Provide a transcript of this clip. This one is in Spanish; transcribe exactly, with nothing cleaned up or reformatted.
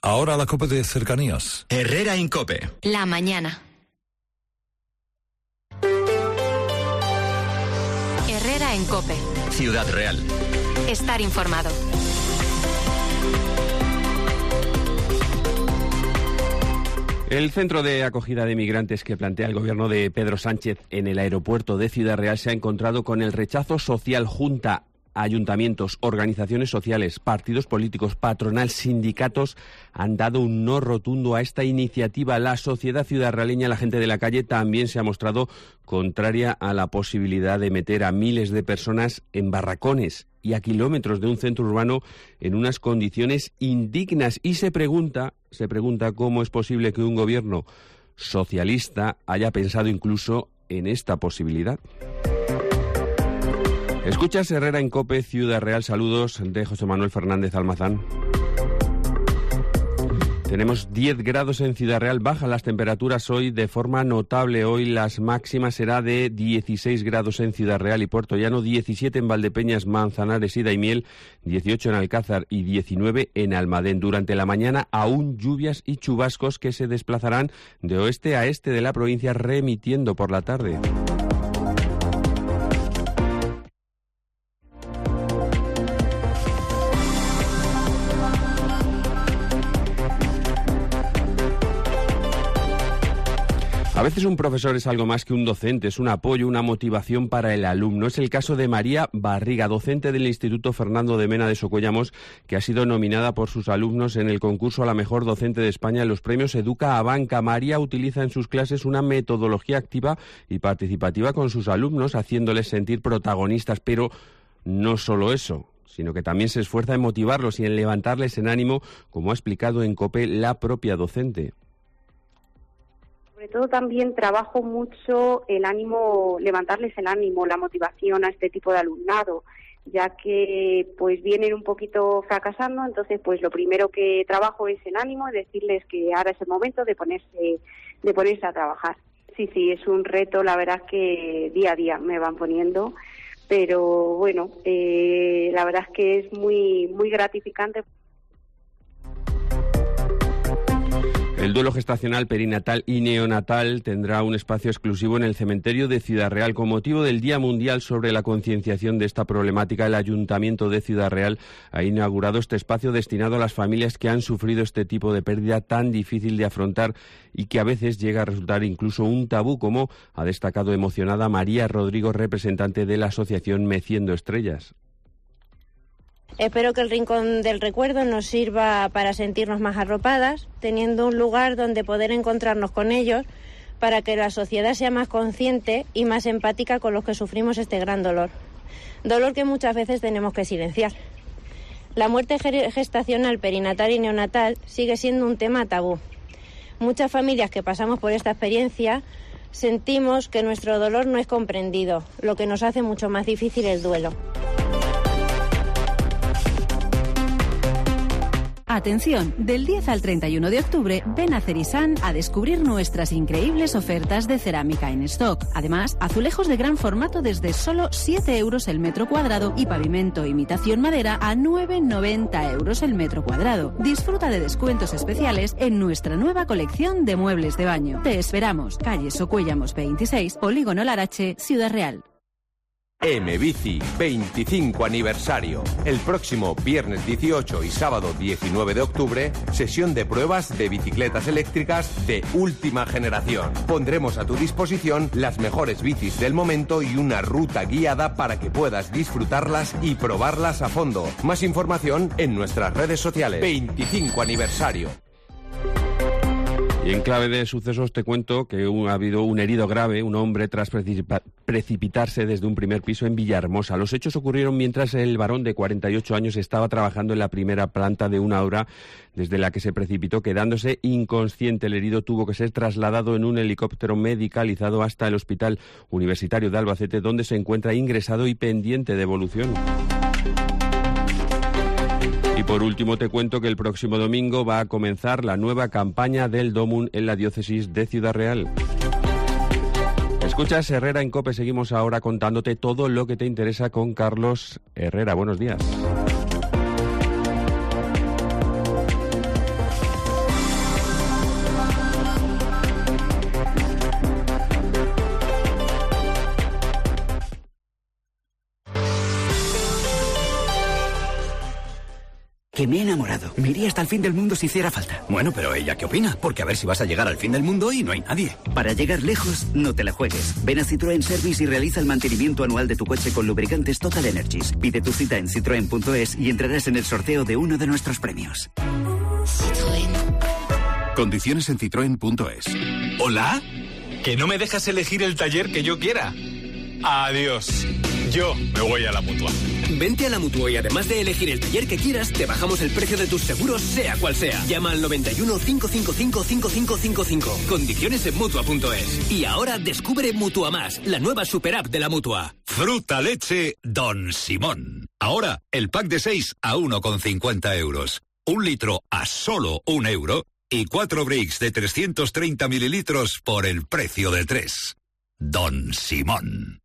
Ahora la COPE de cercanías. Herrera Incope. La mañana. Herrera en COPE. Ciudad Real. Estar informado. El centro de acogida de migrantes que plantea el gobierno de Pedro Sánchez en el aeropuerto de Ciudad Real se ha encontrado con el rechazo social. Junta, ayuntamientos, organizaciones sociales, partidos políticos, patronal, sindicatos han dado un no rotundo a esta iniciativa. La sociedad ciudadraleña, la gente de la calle, también se ha mostrado contraria a la posibilidad de meter a miles de personas en barracones y a kilómetros de un centro urbano en unas condiciones indignas. Y se pregunta, se pregunta cómo es posible que un gobierno socialista haya pensado incluso en esta posibilidad. Escuchas Herrera en COPE, Ciudad Real. Saludos de José Manuel Fernández Almazán. Tenemos diez grados en Ciudad Real, bajan las temperaturas hoy de forma notable. Hoy las máximas será de dieciséis grados en Ciudad Real y Puerto Llano, diecisiete en Valdepeñas, Manzanares y Daimiel, dieciocho en Alcázar y diecinueve en Almadén. Durante la mañana aún lluvias y chubascos que se desplazarán de oeste a este de la provincia, remitiendo por la tarde. A veces un profesor es algo más que un docente, es un apoyo, una motivación para el alumno. Es el caso de María Barriga, docente del Instituto Fernando de Mena de Socuellamos, que ha sido nominada por sus alumnos en el concurso a la mejor docente de España en los premios Educa a Banca. María utiliza en sus clases una metodología activa y participativa con sus alumnos, haciéndoles sentir protagonistas, pero no solo eso, sino que también se esfuerza en motivarlos y en levantarles en ánimo, como ha explicado en COPE la propia docente. Sobre todo también trabajo mucho el ánimo, levantarles el ánimo, la motivación a este tipo de alumnado, ya que pues vienen un poquito fracasando. Entonces pues lo primero que trabajo es el ánimo, es decirles que ahora es el momento de ponerse, de ponerse a trabajar. Sí, sí, es un reto, la verdad es que día a día me van poniendo, pero bueno, eh, la verdad es que es muy, muy gratificante. El duelo gestacional, perinatal y neonatal tendrá un espacio exclusivo en el cementerio de Ciudad Real. Con motivo del Día Mundial sobre la concienciación de esta problemática, el Ayuntamiento de Ciudad Real ha inaugurado este espacio destinado a las familias que han sufrido este tipo de pérdida tan difícil de afrontar y que a veces llega a resultar incluso un tabú, como ha destacado emocionada María Rodrigo, representante de la asociación Meciendo Estrellas. Espero que el Rincón del Recuerdo nos sirva para sentirnos más arropadas, teniendo un lugar donde poder encontrarnos con ellos, para que la sociedad sea más consciente y más empática con los que sufrimos este gran dolor. Dolor que muchas veces tenemos que silenciar. La muerte gestacional, perinatal y neonatal sigue siendo un tema tabú. Muchas familias que pasamos por esta experiencia sentimos que nuestro dolor no es comprendido, lo que nos hace mucho más difícil el duelo. Atención, del diez al treinta y uno de octubre, ven a Cerisan a descubrir nuestras increíbles ofertas de cerámica en stock. Además, azulejos de gran formato desde solo siete euros el metro cuadrado y pavimento imitación madera a nueve noventa euros el metro cuadrado. Disfruta de descuentos especiales en nuestra nueva colección de muebles de baño. Te esperamos, calle Socuellamos veintiséis, Polígono Larache, Ciudad Real. M-Bici, veinticinco aniversario. El próximo viernes dieciocho y sábado diecinueve de octubre, sesión de pruebas de bicicletas eléctricas de última generación. Pondremos a tu disposición las mejores bicis del momento y una ruta guiada para que puedas disfrutarlas y probarlas a fondo. Más información en nuestras redes sociales. veinticinco aniversario. Y en clave de sucesos te cuento que ha habido un herido grave, un hombre tras precipitarse desde un primer piso en Villahermosa. Los hechos ocurrieron mientras el varón de cuarenta y ocho años estaba trabajando en la primera planta de una obra desde la que se precipitó, quedándose inconsciente. El herido tuvo que ser trasladado en un helicóptero medicalizado hasta el Hospital Universitario de Albacete, donde se encuentra ingresado y pendiente de evolución. Y por último te cuento que el próximo domingo va a comenzar la nueva campaña del DOMUN en la diócesis de Ciudad Real. Escuchas Herrera en COPE, seguimos ahora contándote todo lo que te interesa con Carlos Herrera. Buenos días. Que me he enamorado. Me iría hasta el fin del mundo si hiciera falta. Bueno, pero ¿ella qué opina? Porque a ver si vas a llegar al fin del mundo y no hay nadie. Para llegar lejos, no te la juegues. Ven a Citroën Service y realiza el mantenimiento anual de tu coche con lubricantes Total Energies. Pide tu cita en citroen punto es y entrarás en el sorteo de uno de nuestros premios. Citroën. Condiciones en citroen punto es. ¿Hola? ¿Que no me dejas elegir el taller que yo quiera? Adiós. Yo me voy a la Mutua. Vente a la Mutua y además de elegir el taller que quieras, te bajamos el precio de tus seguros, sea cual sea. Llama al noventa y uno, cinco cinco cinco, cinco cinco cinco cinco. Condiciones en Mutua punto es. Y ahora descubre Mutua Más, la nueva super app de la Mutua. Fruta leche Don Simón. Ahora, el pack de seis a uno con cincuenta euros. Un litro a solo un euro. Y cuatro bricks de trescientos treinta mililitros por el precio de tres. Don Simón.